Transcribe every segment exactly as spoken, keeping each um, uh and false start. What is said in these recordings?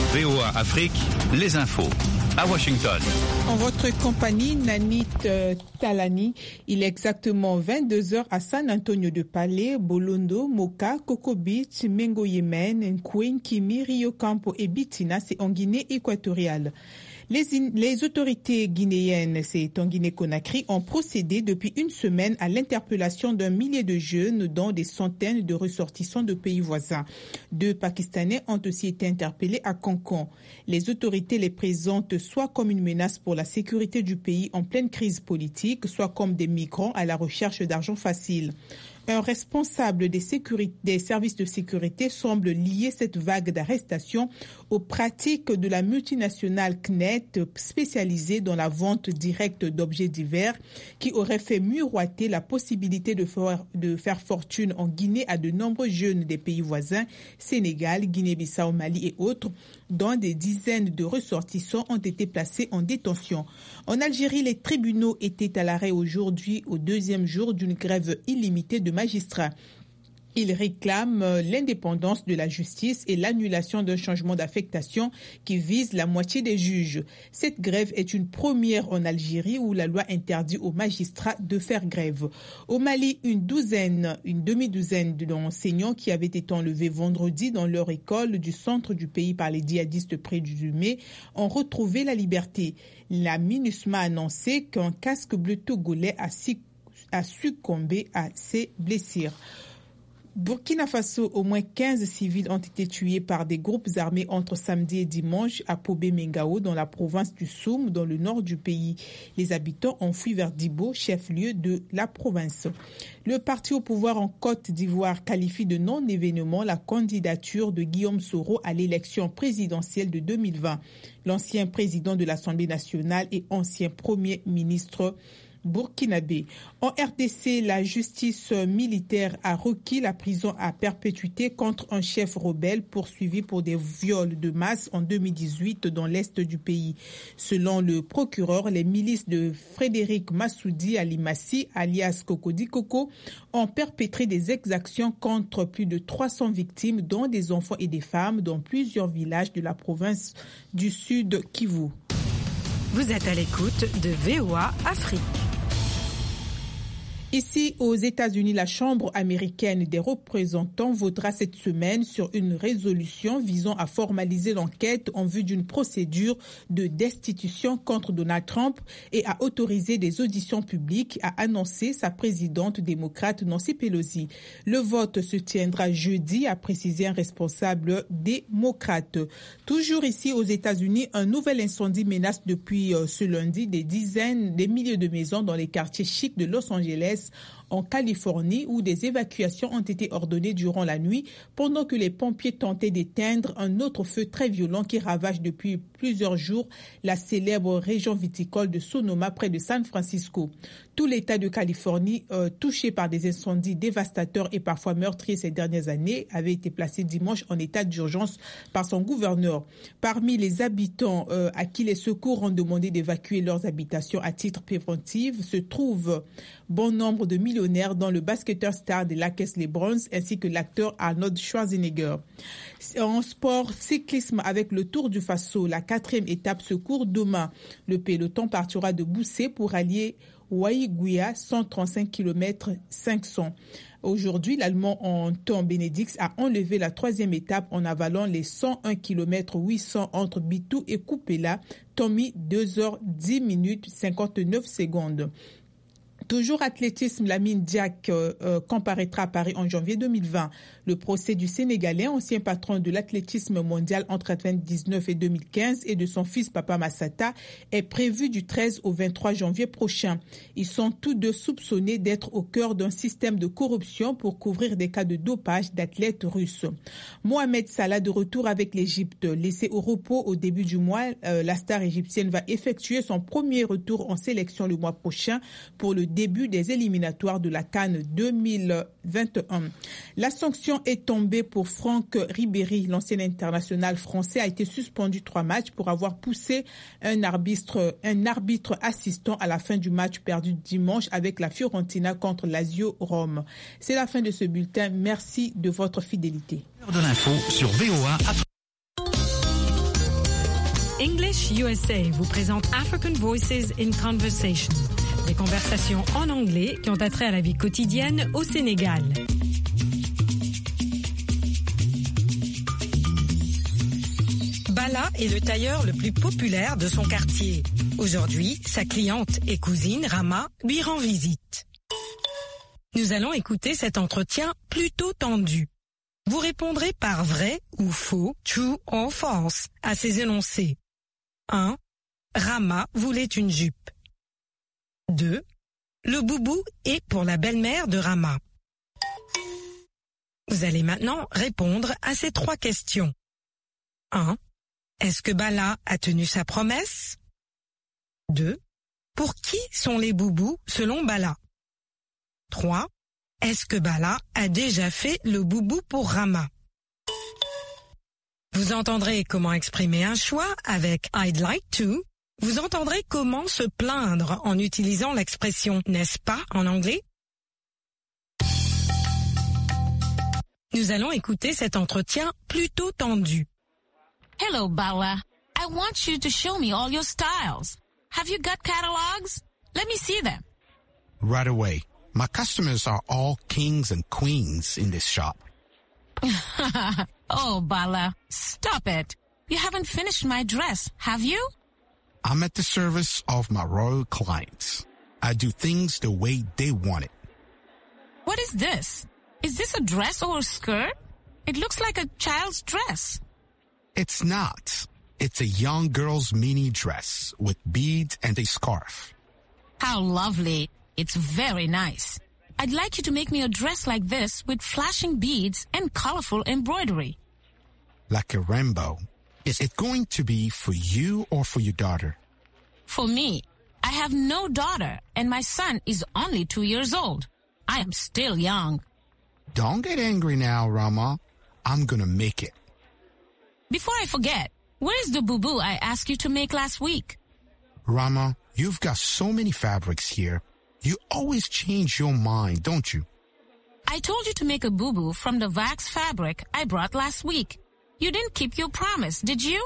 V O A Afrique, les infos. À Washington. En votre compagnie, Nanit euh, Talani, il est exactement vingt-deux heures à San Antonio de Palais, Bolondo, Moka, Coco Beach, Mengo Yemen, Nkouin, Kimi, Rio Campo et Bitina, c'est en Guinée équatoriale. Les, les autorités guinéennes, c'est en Guinée-Conakry, ont procédé depuis une semaine à l'interpellation d'un millier de jeunes, dont des centaines de ressortissants de pays voisins. Deux Pakistanais ont aussi été interpellés à Cancun. Les autorités les présentent soit comme une menace pour la sécurité du pays en pleine crise politique, soit comme des migrants à la recherche d'argent facile. Un responsable des, des services de sécurité semble lier cette vague d'arrestations aux pratiques de la multinationale C N E T spécialisée dans la vente directe d'objets divers qui aurait fait miroiter la possibilité de faire, de faire fortune en Guinée à de nombreux jeunes des pays voisins, Sénégal, Guinée-Bissau, Mali et autres, dont des dizaines de ressortissants ont été placés en détention. En Algérie, les tribunaux étaient à l'arrêt aujourd'hui au deuxième jour d'une grève illimitée de magistrats. Ils réclament l'indépendance de la justice et l'annulation d'un changement d'affectation qui vise la moitié des juges. Cette grève est une première en Algérie où la loi interdit aux magistrats de faire grève. Au Mali, une douzaine, une demi-douzaine d'enseignants qui avaient été enlevés vendredi dans leur école du centre du pays par les djihadistes présumés ont retrouvé la liberté. La MINUSMA a annoncé qu'un casque bleu togolais a, si, a succombé à ses blessures. Burkina Faso, au moins quinze civils ont été tués par des groupes armés entre samedi et dimanche à Pobé-Mengao, dans la province du Soum, dans le nord du pays. Les habitants ont fui vers Dibo, chef-lieu de la province. Le parti au pouvoir en Côte d'Ivoire qualifie de non-événement la candidature de Guillaume Soro à l'élection présidentielle de deux mille vingt. L'ancien président de l'Assemblée nationale et ancien premier ministre burkinabé. En R D C, la justice militaire a requis la prison à perpétuité contre un chef rebelle poursuivi pour des viols de masse en deux mille dix-huit dans l'est du pays. Selon le procureur, les milices de Frédéric Massoudi Alimassi, alias Cocody Coco, ont perpétré des exactions contre plus de trois cents victimes, dont des enfants et des femmes, dans plusieurs villages de la province du Sud Kivu. Vous êtes à l'écoute de V O A Afrique. Ici, aux États-Unis, la Chambre américaine des représentants votera cette semaine sur une résolution visant à formaliser l'enquête en vue d'une procédure de destitution contre Donald Trump et à autoriser des auditions publiques, a annoncé sa présidente démocrate Nancy Pelosi. Le vote se tiendra jeudi, a précisé un responsable démocrate. Toujours ici aux États-Unis, un nouvel incendie menace depuis ce lundi des dizaines, des milliers de maisons dans les quartiers chics de Los Angeles, en Californie, où des évacuations ont été ordonnées durant la nuit pendant que les pompiers tentaient d'éteindre un autre feu très violent qui ravage depuis plusieurs jours la célèbre région viticole de Sonoma près de San Francisco. Tout l'État de Californie, euh, touché par des incendies dévastateurs et parfois meurtriers ces dernières années, avait été placé dimanche en état d'urgence par son gouverneur. Parmi les habitants euh, à qui les secours ont demandé d'évacuer leurs habitations à titre préventif se trouvent bon nombre de millionnaires, dont le basketteur star des Lakers LeBron ainsi que l'acteur Arnold Schwarzenegger. En sport, cyclisme avec le Tour du Faso, la quatrième étape se court demain. Le peloton partira de Boussé pour allier Waïgouya, cent trente-cinq kilomètres cinq cents. Aujourd'hui, l'Allemand Anton Benedix a enlevé la troisième étape en avalant les cent un kilomètres huit cents entre Bitou et Kupela, Tommy deux heures dix minutes cinquante-neuf secondes. Toujours athlétisme, Lamine Diack euh, euh, comparaîtra à Paris en janvier deux mille vingt. Le procès du Sénégalais, ancien patron de l'athlétisme mondial entre quatre-vingt-dix-neuf et deux mille quinze, et de son fils Papa Massata est prévu du treize au vingt-trois janvier prochain. Ils sont tous deux soupçonnés d'être au cœur d'un système de corruption pour couvrir des cas de dopage d'athlètes russes. Mohamed Salah de retour avec l'Égypte. Laissé au repos au début du mois, euh, la star égyptienne va effectuer son premier retour en sélection le mois prochain pour le début des éliminatoires de la CAN deux mille vingt et un. La sanction est tombée pour Franck Ribéry. L'ancien international français a été suspendu trois matchs pour avoir poussé un arbitre, un arbitre assistant à la fin du match perdu dimanche avec la Fiorentina contre Lazio Rome. C'est la fin de ce bulletin. Merci de votre fidélité. L'heure de l'info sur V O A. English U S A vous présente African Voices in Conversation, des conversations en anglais qui ont attrait à la vie quotidienne au Sénégal. Bala est le tailleur le plus populaire de son quartier. Aujourd'hui, sa cliente et cousine, Rama, lui rend visite. Nous allons écouter cet entretien plutôt tendu. Vous répondrez par vrai ou faux, true or false, à ces énoncés. un. Rama voulait une jupe. deux. Le boubou est pour la belle-mère de Rama. Vous allez maintenant répondre à ces trois questions. un. Est-ce que Bala a tenu sa promesse? deux. Pour qui sont les boubous selon Bala? trois. Est-ce que Bala a déjà fait le boubou pour Rama? Vous entendrez comment exprimer un choix avec I'd like to. Vous entendrez comment se plaindre en utilisant l'expression n'est-ce pas en anglais. Nous allons écouter cet entretien plutôt tendu. Hello, Bala. I want you to show me all your styles. Have you got catalogs? Let me see them. Right away. My customers are all kings and queens in this shop. Oh, Bala, stop it. You haven't finished my dress, have you? I'm at the service of my royal clients. I do things the way they want it. What is this? Is this a dress or a skirt? It looks like a child's dress. It's not. It's a young girl's mini dress with beads and a scarf. How lovely. It's very nice. I'd like you to make me a dress like this with flashing beads and colorful embroidery. Like a rainbow. Is it going to be for you or for your daughter? For me. I have no daughter and my son is only two years old. I am still young. Don't get angry now, Rama. I'm gonna make it. Before I forget, where is the boubou I asked you to make last week? Rama, you've got so many fabrics here. You always change your mind, don't you? I told you to make a boubou from the wax fabric I brought last week. You didn't keep your promise, did you?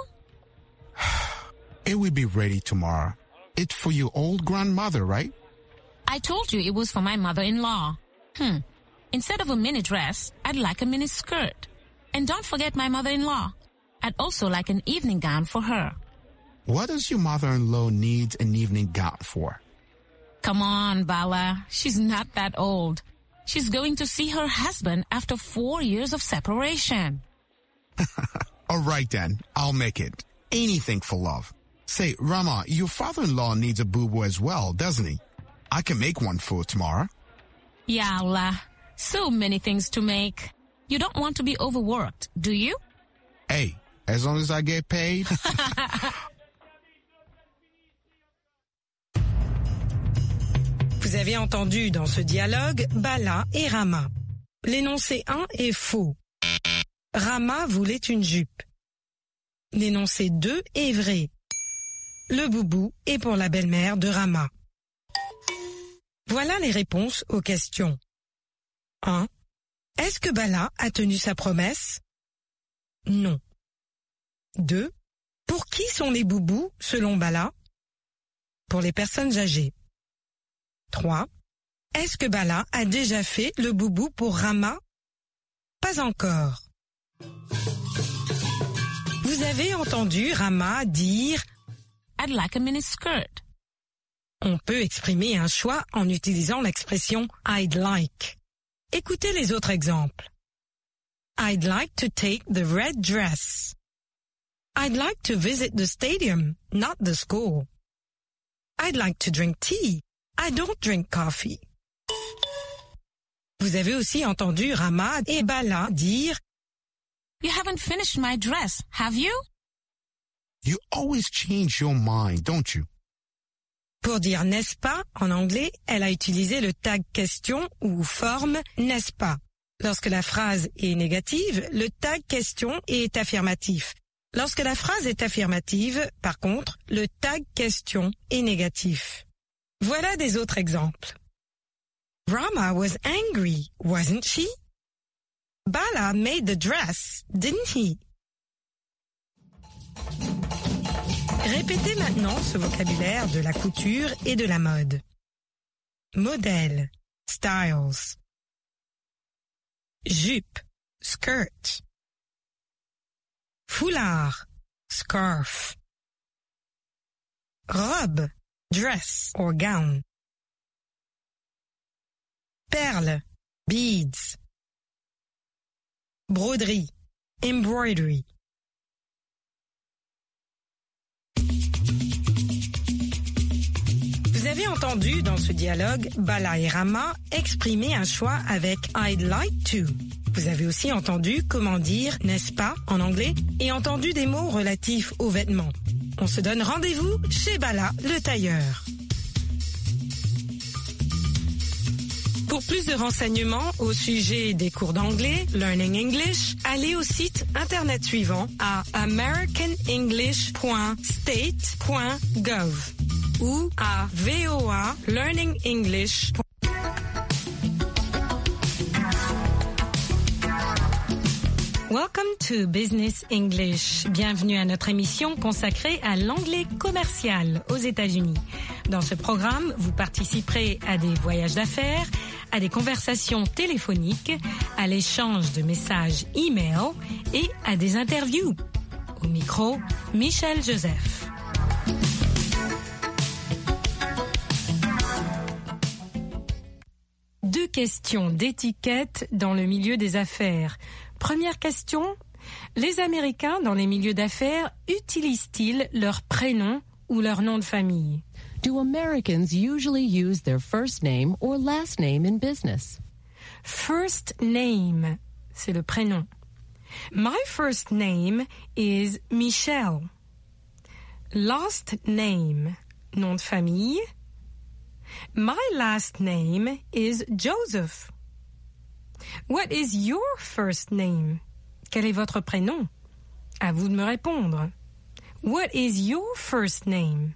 It will be ready tomorrow. It's for your old grandmother, right? I told you it was for my mother-in-law. Hmm. Instead of a mini dress, I'd like a mini skirt. And don't forget my mother-in-law. I'd also like an evening gown for her. What does your mother-in-law need an evening gown for? Come on, Bala. She's not that old. She's going to see her husband after four years of separation. All right then, I'll make it. Anything for love. Say, Rama, your father-in-law needs a boo-boo as well, doesn't he? I can make one for tomorrow. Ya Allah. So many things to make. You don't want to be overworked, do you? Hey, as long as I get paid. Vous avez entendu dans ce dialogue Bala et Rama. L'énoncé un est faux. Rama voulait une jupe. L'énoncé deux est vrai. Le boubou est pour la belle-mère de Rama. Voilà les réponses aux questions. un. Est-ce que Bala a tenu sa promesse? Non. deux. Pour qui sont les boubous selon Bala? Pour les personnes âgées. trois. Est-ce que Bala a déjà fait le boubou pour Rama? Pas encore. Vous avez entendu Rama dire « I'd like a mini skirt ». On peut exprimer un choix en utilisant l'expression « I'd like ». Écoutez les autres exemples. I'd like to take the red dress. I'd like to visit the stadium, not the school. I'd like to drink tea. I don't drink coffee. Vous avez aussi entendu Rama et Bala dire You haven't finished my dress, have you? You always change your mind, don't you? Pour dire n'est-ce pas, en anglais, elle a utilisé le tag question ou forme n'est-ce pas. Lorsque la phrase est négative, le tag question est affirmatif. Lorsque la phrase est affirmative, par contre, le tag question est négatif. Voilà des autres exemples. Rama was angry, wasn't she? Bala made the dress, didn't he? Répétez maintenant ce vocabulaire de la couture et de la mode. Modèle, styles. Jupe, skirt. Foulard, scarf. Robe, dress or gown. Perles, beads. Broderie, embroidery. Vous avez entendu dans ce dialogue Bala et Rama exprimer un choix avec I'd like to. Vous avez aussi entendu comment dire n'est-ce pas en anglais et entendu des mots relatifs aux vêtements. On se donne rendez-vous chez Bala, le tailleur. Pour plus de renseignements au sujet des cours d'anglais, Learning English, allez au site internet suivant à american english point state point gov ou à voa learning english. Welcome to Business English. Bienvenue à notre émission consacrée à l'anglais commercial aux États-Unis. Dans ce programme, vous participerez à des voyages d'affaires, à des conversations téléphoniques, à l'échange de messages e-mail et à des interviews. Au micro, Michel Joseph. Deux questions d'étiquette dans le milieu des affaires. Première question, les Américains dans les milieux d'affaires utilisent-ils leur prénom ou leur nom de famille? Do Americans usually use their first name or last name in business? First name, c'est le prénom. My first name is Michelle. Last name, nom de famille. My last name is Joseph. What is your first name? Quel est votre prénom? À vous de me répondre. What is your first name?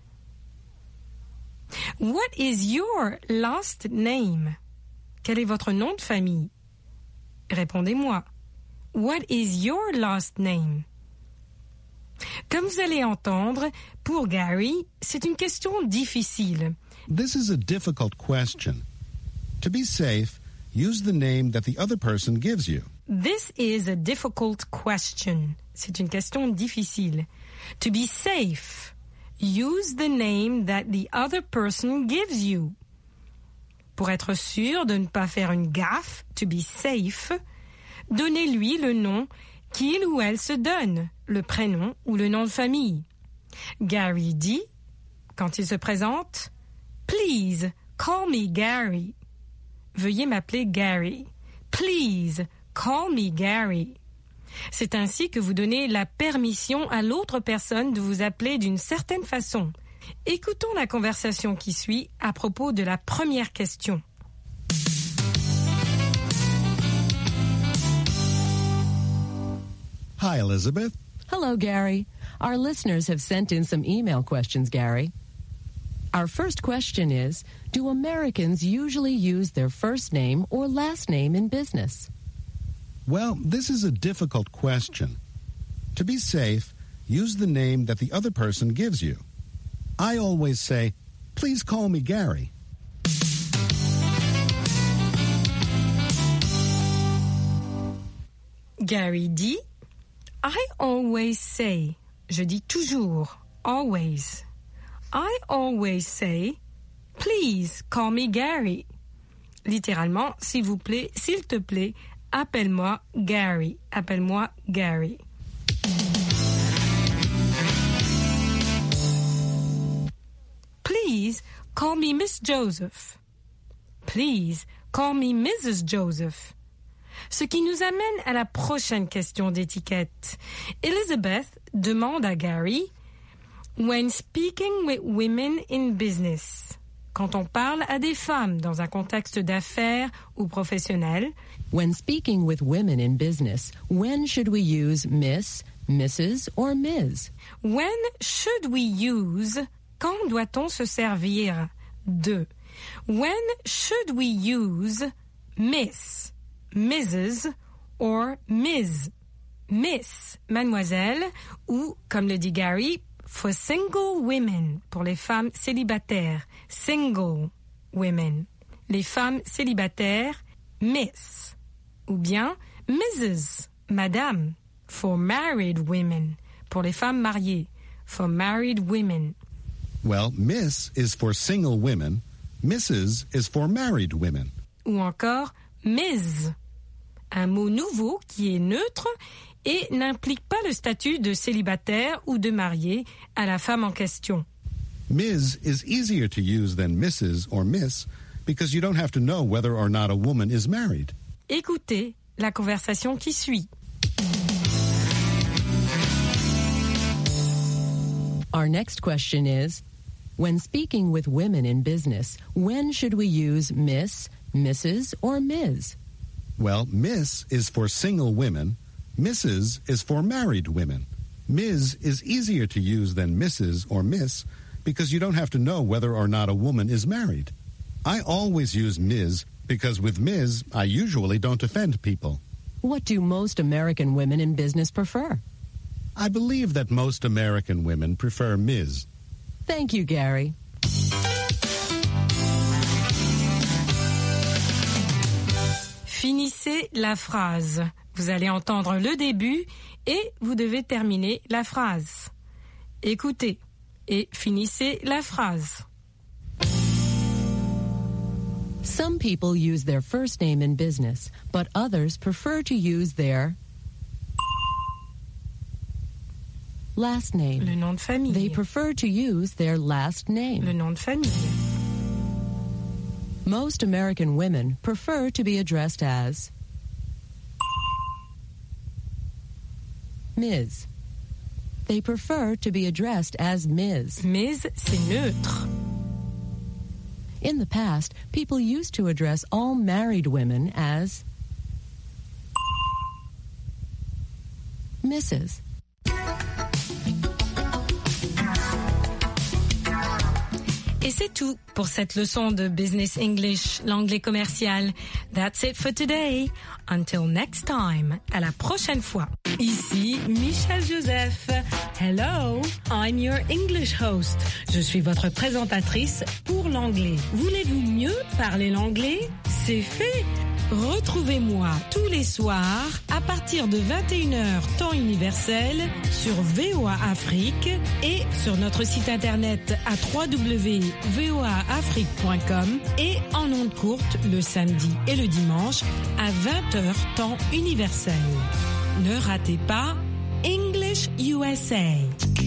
What is your last name? Quel est votre nom de famille? Répondez-moi. What is your last name? Comme vous allez entendre, pour Gary, c'est une question difficile. This is a difficult question. To be safe, use the name that the other person gives you. This is a difficult question. C'est une question difficile. To be safe, use the name that the other person gives you. Pour être sûr de ne pas faire une gaffe, to be safe, donnez-lui le nom qu'il ou elle se donne, le prénom ou le nom de famille. Gary dit, quand il se présente, « Please, call me Gary ». Veuillez m'appeler Gary. Please, call me Gary. C'est ainsi que vous donnez la permission à l'autre personne de vous appeler d'une certaine façon. Écoutons la conversation qui suit à propos de la première question. Hi, Elizabeth. Hello, Gary. Our listeners have sent in some email questions, Gary. Our first question is, do Americans usually use their first name or last name in business? Well, this is a difficult question. To be safe, use the name that the other person gives you. I always say, please call me Gary. Gary dit, I always say, je dis toujours, always. I always say, please call me Gary. Littéralement, s'il vous plaît, s'il te plaît, appelle-moi Gary. Appelle-moi Gary. Please call me Miss Joseph. Please call me Missus Joseph. Ce qui nous amène à la prochaine question d'étiquette. Elizabeth demande à Gary, when speaking with women in business, quand on parle à des femmes dans un contexte d'affaires ou professionnel, when speaking with women in business, when should we use Miss, Missus or Miz? When should we use, quand doit-on se servir de? When should we use Miss, Missus or Miz? Miss, mademoiselle, ou, comme le dit Gary, for single women, pour les femmes célibataires. Single women. Les femmes célibataires, Miss. Ou bien Missus, Madame, for married women, pour les femmes mariées. For married women. Well, Miss is for single women. Missus is for married women. Ou encore Miz, un mot nouveau qui est neutre et n'implique pas le statut de célibataire ou de marié à la femme en question. Miz is easier to use than Missus or Miss because you don't have to know whether or not a woman is married. Écoutez la conversation qui suit. Our next question is, when speaking with women in business, when should we use Miss, Missus, or Miz? Well, Miss is for single women. Missus is for married women. Miz is easier to use than Missus or Miss because you don't have to know whether or not a woman is married. I always use Miz because with Miz, I usually don't offend people. What do most American women in business prefer? I believe that most American women prefer Miz. Thank you, Gary. Finissez la phrase. Vous allez entendre le début et vous devez terminer la phrase. Écoutez et finissez la phrase. Some people use their first name in business, but others prefer to use their last name. Le nom de famille. They prefer to use their last name. Le nom de famille. Most American women prefer to be addressed as Miz. They prefer to be addressed as Miz. Miz, c'est neutre. In the past, people used to address all married women as Missus Et c'est tout pour cette leçon de Business English, l'anglais commercial. That's it for today. Until next time. À la prochaine fois. Ici Michel Joseph. Hello, I'm your English host. Je suis votre présentatrice pour l'anglais. Voulez-vous mieux parler l'anglais? C'est fait. Retrouvez-moi tous les soirs à partir de vingt et une heures temps universel sur V O A Afrique et sur notre site internet à w w w point v o a afrique point com et en ondes courtes le samedi et le dimanche à vingt heures temps universel. Ne ratez pas English U S A.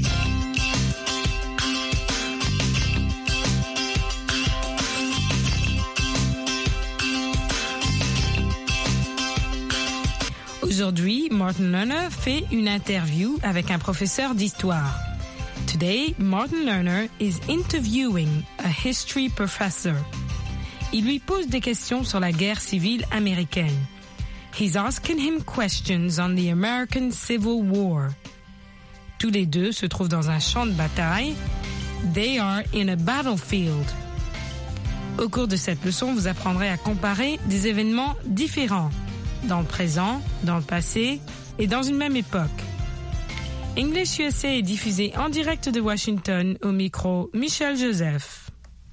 Aujourd'hui, Martin Lerner fait une interview avec un professeur d'histoire. Today, Martin Lerner is interviewing a history professor. Il lui pose des questions sur la guerre civile américaine. He's asking him questions on the American Civil War. Tous les deux se trouvent dans un champ de bataille. They are in a battlefield. Au cours de cette leçon, vous apprendrez à comparer des événements différents, dans le présent, dans le passé et dans une même époque. English U S A est diffusé en direct de Washington au micro Michel Joseph.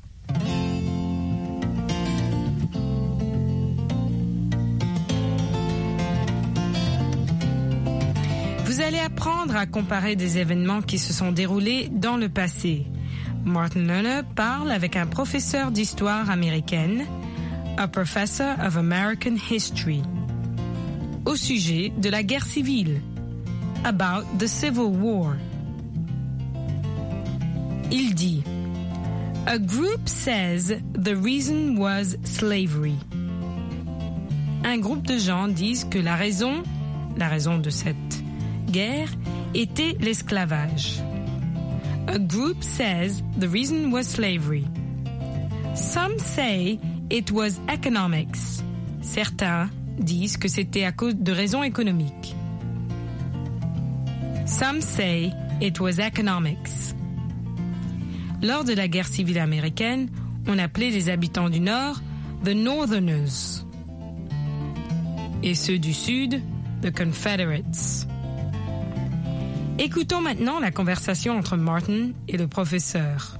Vous allez apprendre à comparer des événements qui se sont déroulés dans le passé. Martin Lerner parle avec un professeur d'histoire américaine, a professor of American history, au sujet de la guerre civile, about the Civil War. Il dit, a group says the reason was slavery. Un groupe de gens disent que la raison, la raison de cette guerre, était l'esclavage. A group says the reason was slavery. Some say it was economics. Certains disent que c'était à cause de raisons économiques. Some say it was economics. Lors de la guerre civile américaine, on appelait les habitants du Nord the Northerners et ceux du Sud the Confederates. Écoutons maintenant la conversation entre Martin et le professeur.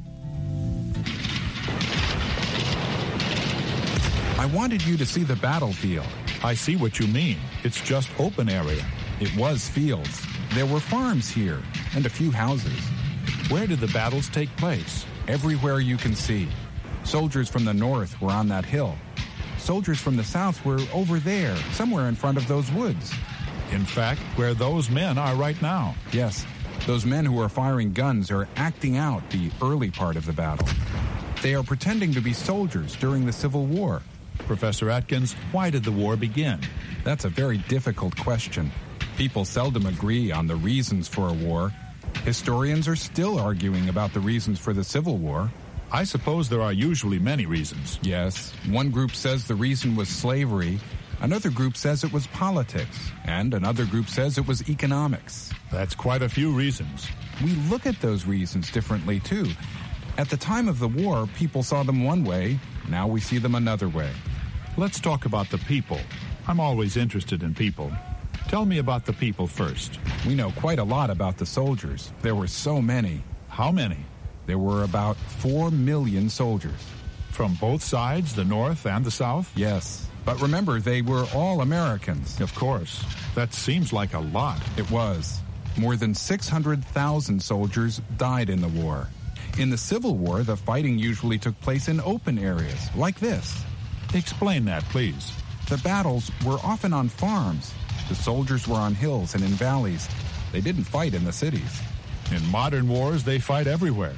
I wanted you to see the battlefield. I see what you mean. It's just open area. It was fields. There were farms here and a few houses. Where did the battles take place? Everywhere you can see. Soldiers from the north were on that hill. Soldiers from the south were over there, somewhere in front of those woods. In fact, where those men are right now. Yes, those men who are firing guns are acting out the early part of the battle. They are pretending to be soldiers during the Civil War. Professor Atkins, why did the war begin? That's a very difficult question. People seldom agree on the reasons for a war. Historians are still arguing about the reasons for the Civil War. I suppose there are usually many reasons. Yes. One group says the reason was slavery. Another group says it was politics. And another group says it was economics. That's quite a few reasons. We look at those reasons differently, too. At the time of the war, people saw them one way. Now we see them another way. Let's talk about the people. I'm always interested in people. Tell me about the people first. We know quite a lot about the soldiers. There were so many. How many? There were about four million soldiers. From both sides, the North and the South? Yes. But remember, they were all Americans. Of course. That seems like a lot. It was. More than six hundred thousand soldiers died in the war. In the Civil War, the fighting usually took place in open areas, like this. Explain that, please. The battles were often on farms. The soldiers were on hills and in valleys. They didn't fight in the cities. In modern wars, they fight everywhere.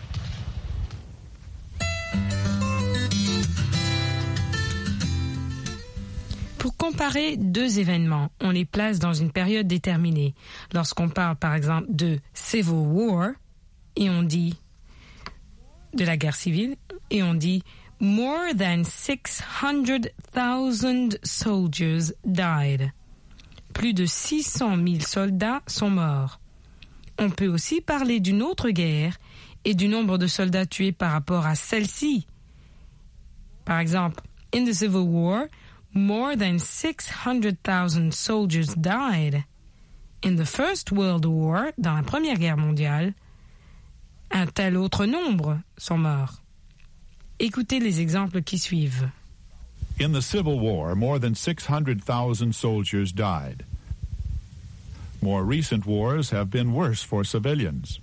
Pour comparer deux événements, on les place dans une période déterminée. Lorsqu'on parle par exemple de Civil War, et on dit de la guerre civile, et on dit more than six hundred thousand soldiers died. Plus de six cent mille soldats sont morts. On peut aussi parler d'une autre guerre et du nombre de soldats tués par rapport à celle-ci. Par exemple, in the Civil War, more than six hundred thousand soldiers died. In the First World War, dans la Première Guerre mondiale, un tel autre nombre sont morts. Écoutez les exemples qui suivent. In the Civil War, more than six hundred thousand soldiers died. More recent wars have been worse for civilians.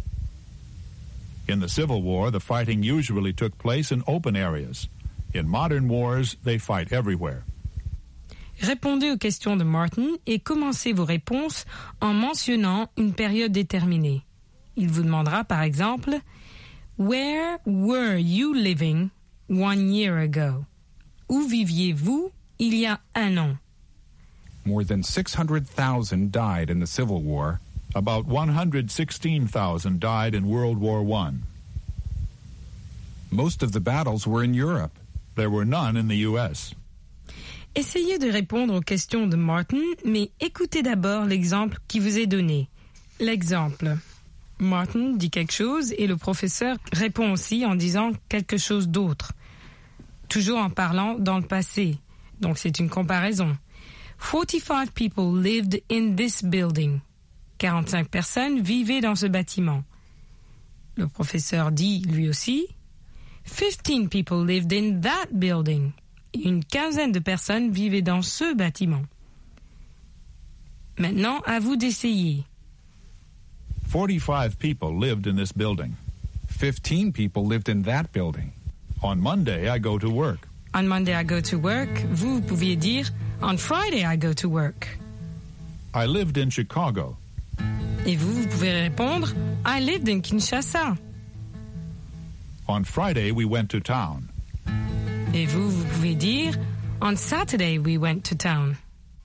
In the Civil War, the fighting usually took place in open areas. In modern wars, they fight everywhere. Répondez aux questions de Martin et commencez vos réponses en mentionnant une période déterminée. Il vous demandera par exemple « Where were you living one year ago ?» Où viviez-vous il y a un an? More than six hundred thousand died in the Civil War. About one hundred sixteen thousand died in World War One. Most of the battles were in Europe. There were none in the U S. Essayez de répondre aux questions de Martin, mais écoutez d'abord l'exemple qui vous est donné. L'exemple. Martin dit quelque chose et le professeur répond aussi en disant quelque chose d'autre. Toujours en parlant dans le passé. Donc c'est une comparaison. forty-five people lived in this building. quarante-cinq personnes vivaient dans ce bâtiment. Le professeur dit lui aussi fifteen people lived in that building. Une quinzaine de personnes vivaient dans ce bâtiment. Maintenant, à vous d'essayer. forty-five people lived in this building. Fifteen people lived in that building. On Monday, I go to work. On Monday, I go to work. Vous, vous pouviez dire on Friday, I go to work. I lived in Chicago. Et vous, vous pouvez répondre I lived in Kinshasa. On Friday, we went to town. Et vous, vous pouvez dire on Saturday, we went to town.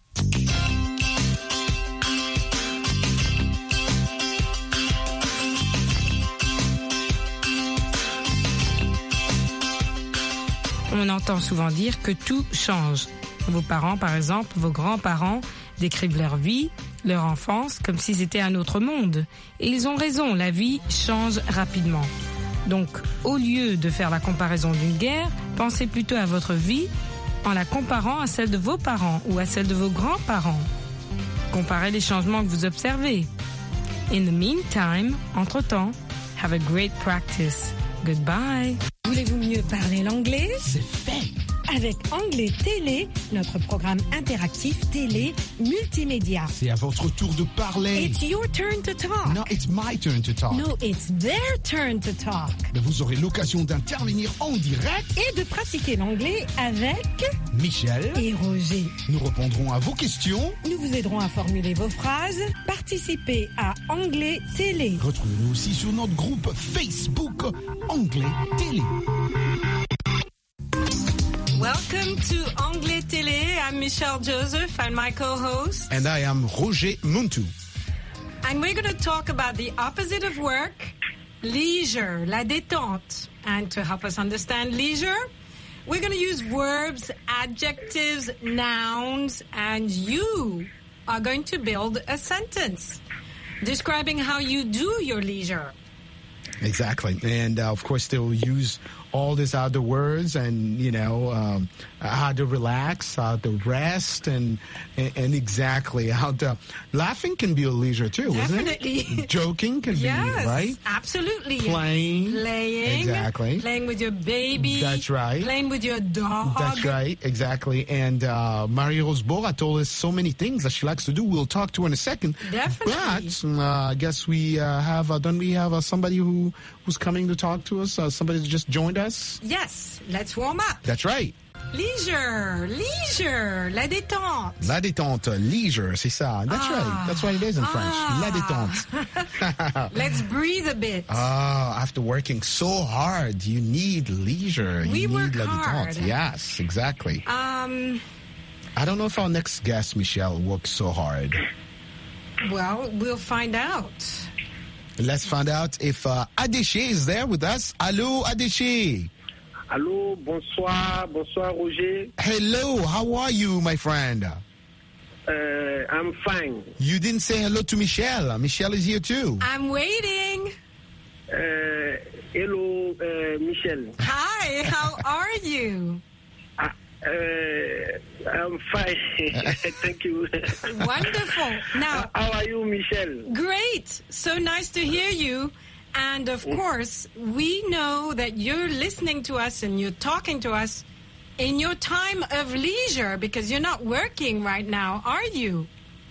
On entend souvent dire que tout change. Vos parents, par exemple, vos grands-parents décrivent leur vie, leur enfance, comme si c'était un autre monde. Et ils ont raison, la vie change rapidement. Donc, au lieu de faire la comparaison d'une guerre, pensez plutôt à votre vie en la comparant à celle de vos parents ou à celle de vos grands-parents. Comparez les changements que vous observez. In the meantime, entre-temps, have a great practice. Goodbye. Voulez-vous mieux parler l'anglais? C'est fait. Avec Anglais Télé, notre programme interactif télé multimédia. C'est à votre tour de parler. It's your turn to talk. No, it's my turn to talk. No, it's their turn to talk. Mais vous aurez l'occasion d'intervenir en direct Et de pratiquer l'anglais avec Michel et Roger. Nous répondrons à vos questions. Nous vous aiderons à formuler vos phrases. Participez à Anglais Télé. Retrouvez-nous aussi sur notre groupe Facebook Anglais Télé. Welcome to Anglais Télé. I'm Michelle Joseph and my co-host. And I am Roger Muntu. And we're going to talk about the opposite of work, leisure, la détente. And to help us understand leisure, we're going to use verbs, adjectives, nouns, and you are going to build a sentence describing how you do your leisure. Exactly. And uh, of course, they'll use all these other words and, you know, um, how to relax, how to rest, and, and and exactly how to... Laughing can be a leisure too, Definitely. isn't it? Joking can Yes, be, right? absolutely. Playing. Playing. Exactly. Playing with your baby. That's right. Playing with your dog. That's right, exactly. And uh, Marie-Rose Bora told us so many things that she likes to do. We'll talk to her in a second. Definitely. But uh, I guess we uh, have, uh, don't we have uh, somebody who who's coming to talk to us? Uh, somebody that just joined us? Yes, let's warm up. That's right. Leisure, leisure, la détente. La détente, leisure, c'est ça. That's Ah. right. That's what it is in French. Ah. La détente. Let's breathe a bit. Ah, after working so hard, you need leisure. We you work need la hard. détente. Yes, exactly. Um, I don't know if our next guest, Michelle, works so hard. well, we'll find out. Let's find out if uh, Adéché is there with us. Hello, Adéché. Allô, bonsoir, bonsoir Roger. Hello, how are you, my friend? Uh, I'm fine. You didn't say hello to Michelle. Michelle is here too. I'm waiting. Uh, hello, uh, Michel. Hi, how are you? Uh, uh, I'm fine. Thank you. Wonderful. Now, How are you, Michel? great. So nice to hear you. And of course, we know that you're listening to us and you're talking to us in your time of leisure because you're not working right now, are you?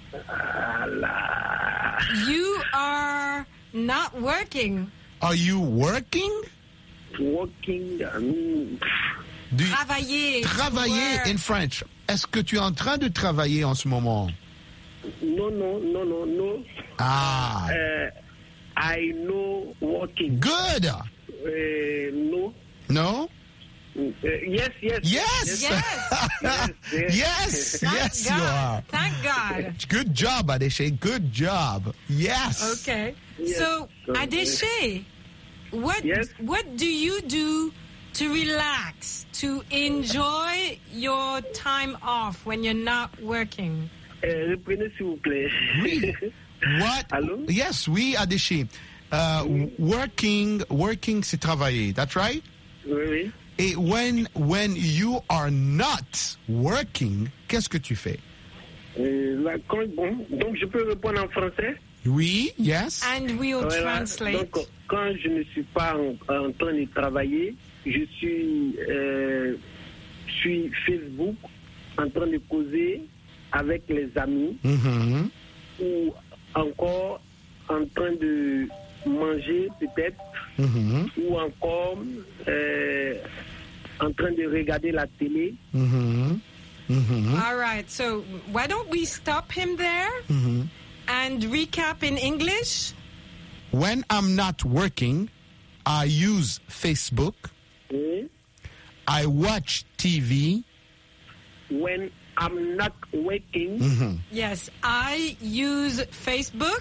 Allah. You are not working. Are you working? Working. Um, Do you Travailler. to travailler work. in French? Est-ce que tu es en train de travailler en ce moment? no, no, no, no, no. Ah, Uh, I know working. good. Uh, no. No? Uh, yes, yes. Yes. Yes. Yes. yes. Yes, Thank yes, God. you are. Thank God. Good job, Adéché. Good job. Yes. Okay. Yes. So, Adéché, what Yes. what do you do to relax, to enjoy your time off when you're not working? Uh, reprenez s'il vous plaît. Oui. What? Allô? Yes, oui, Adéché. Uh, working, working, c'est travailler. That's right? Oui, oui. Et when, when you are not working, qu'est-ce que tu fais? Euh, là, quand- bon, donc je peux répondre en français. Oui, yes. And we'll Voilà. translate. Donc quand je ne suis pas en, en train de travailler, je suis euh, sur Facebook en train de causer avec les amis Mhm. ou encore en train de manger peut-être Mhm. ou encore euh, en train de regarder la télé. Mhm. Mhm. All right. So, why don't we stop him there Mhm. and recap in English? When I'm not working, I use Facebook. Oui. I watch T V. When I'm not working, Mhm. Yes, I use Facebook.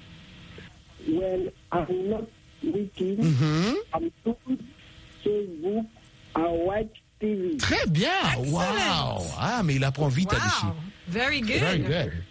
when I'm not working, Mhm. I'm doing Facebook, I watch T V. Très bien. Excellent. Wow. Ah, mais il apprend vite, Adéché. Wow, very good. Very good.